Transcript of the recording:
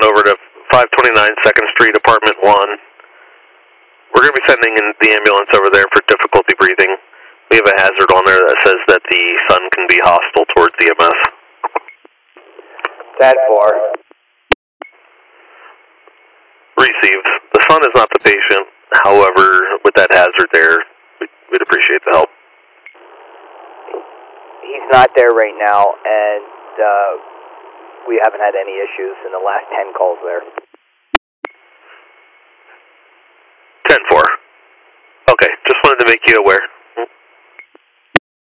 on over to 529 2nd Street, Apartment 1. We're going to be sending in the ambulance over there for difficulty breathing. We have a hazard on there that says that the sun can be hostile towards EMS. That far. Received. The sun is not the patient. However, with that hazard there, we'd appreciate the help. He's not there right now, and we haven't had any issues in the last 10 calls there. 10-4. Okay, just wanted to make you aware.